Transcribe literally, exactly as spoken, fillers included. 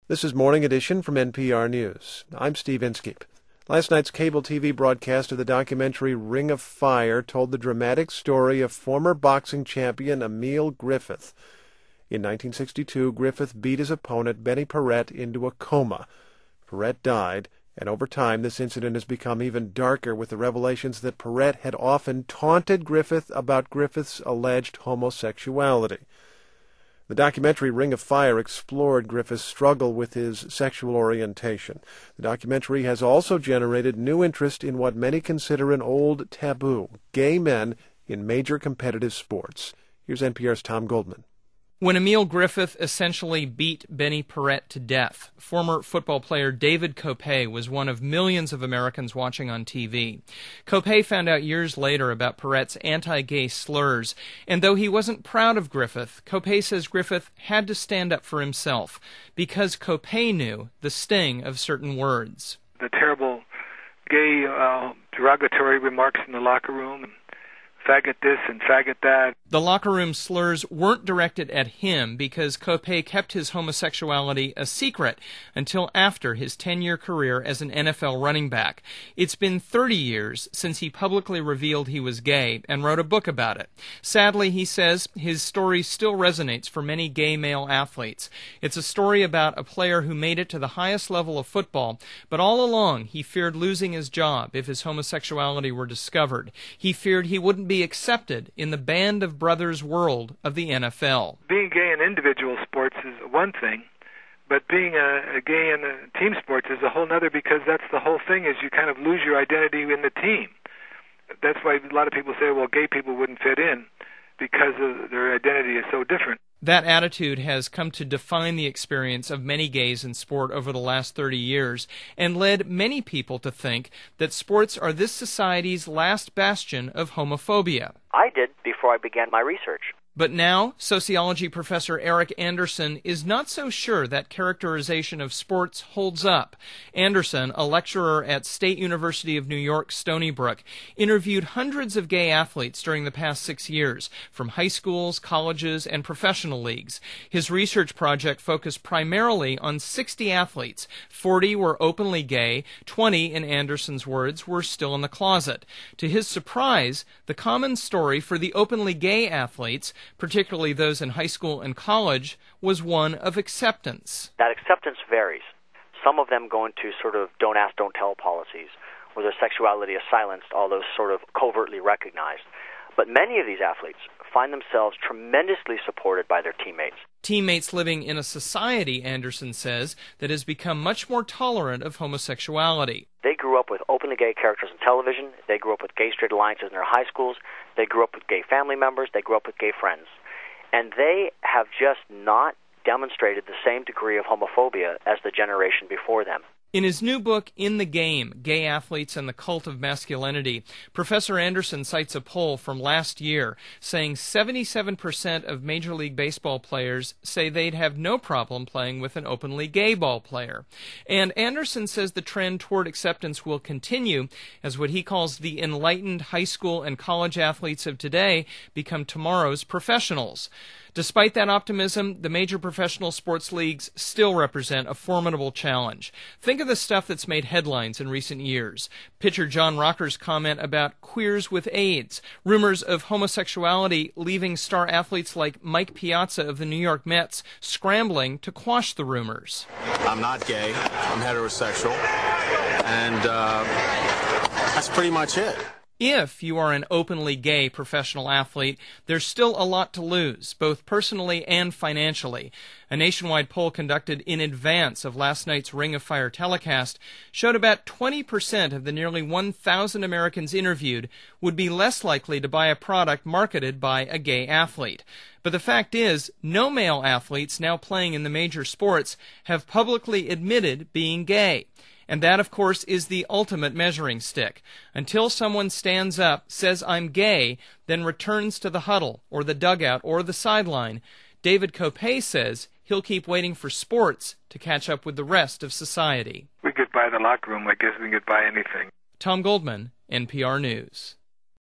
This is Morning Edition from N P R News. I'm Steve Inskeep. Last night's cable T V broadcast of the documentary Ring of Fire told the dramatic story of former boxing champion Emil Griffith. In nineteen sixty-two, Griffith beat his opponent, Benny Paret, into a coma. Paret died, and over time this incident has become even darker with the revelations that Paret had often taunted Griffith about Griffith's alleged homosexuality. The documentary Ring of Fire explored Griffith's struggle with his sexual orientation. The documentary has also generated new interest in what many consider an old taboo, gay men in major competitive sports. Here's N P R's Tom Goldman. When Emil Griffith essentially beat Benny Paret to death, former football player David Kopay was one of millions of Americans watching on T V. Kopay found out years later about Paret's anti-gay slurs, and though he wasn't proud of Griffith, Kopay says Griffith had to stand up for himself because Kopay knew the sting of certain words. The terrible gay uh, derogatory remarks in the locker room, faggot this and faggot that. The locker room slurs weren't directed at him because Kopay kept his homosexuality a secret until after his ten-year career as an N F L running back. It's been thirty years since he publicly revealed he was gay and wrote a book about it. Sadly, he says, his story still resonates for many gay male athletes. It's a story about a player who made it to the highest level of football, but all along he feared losing his job if his homosexuality were discovered. He feared he wouldn't be accepted in the band of brothers world of the N F L. Being gay in individual sports is one thing, but being a, a gay in a team sports is a whole other, because that's the whole thing, is you kind of lose your identity in the team. That's why a lot of people say, well, gay people wouldn't fit in because of their identity is so different. That attitude has come to define the experience of many gays in sport over the last thirty years and led many people to think that sports are this society's last bastion of homophobia. I did before I began my research. But now, sociology professor Eric Anderson is not so sure that characterization of sports holds up. Anderson, a lecturer at State University of New York, Stony Brook, interviewed hundreds of gay athletes during the past six years, from high schools, colleges, and professional leagues. His research project focused primarily on sixty athletes. forty were openly gay, twenty, in Anderson's words, were still in the closet. To his surprise, the common story for the openly gay athletes, particularly those in high school and college, was one of acceptance. That acceptance varies. Some of them go into sort of don't ask, don't tell policies, where their sexuality is silenced, although sort of covertly recognized. But many of these athletes find themselves tremendously supported by their teammates. Teammates living in a society, Anderson says, that has become much more tolerant of homosexuality. They grew up with openly gay characters on television. They grew up with gay-straight alliances in their high schools. They grew up with gay family members. They grew up with gay friends. And they have just not demonstrated the same degree of homophobia as the generation before them. In his new book, In the Game, Gay Athletes and the Cult of Masculinity, Professor Anderson cites a poll from last year saying seventy-seven percent of Major League Baseball players say they'd have no problem playing with an openly gay ball player. And Anderson says the trend toward acceptance will continue as what he calls the enlightened high school and college athletes of today become tomorrow's professionals. Despite that optimism, the major professional sports leagues still represent a formidable challenge. Think of the stuff that's made headlines in recent years. Pitcher John Rocker's comment about queers with AIDS, rumors of homosexuality leaving star athletes like Mike Piazza of the New York Mets scrambling to quash the rumors. I'm not gay. I'm heterosexual. And uh, that's pretty much it. If you are an openly gay professional athlete, there's still a lot to lose, both personally and financially. A nationwide poll conducted in advance of last night's Ring of Fire telecast showed about twenty percent of the nearly one thousand Americans interviewed would be less likely to buy a product marketed by a gay athlete. But the fact is, no male athletes now playing in the major sports have publicly admitted being gay. And that, of course, is the ultimate measuring stick. Until someone stands up, says I'm gay, then returns to the huddle or the dugout or the sideline, David Kopay says he'll keep waiting for sports to catch up with the rest of society. We get by the locker room, I guess we can get by anything. Tom Goldman, N P R News.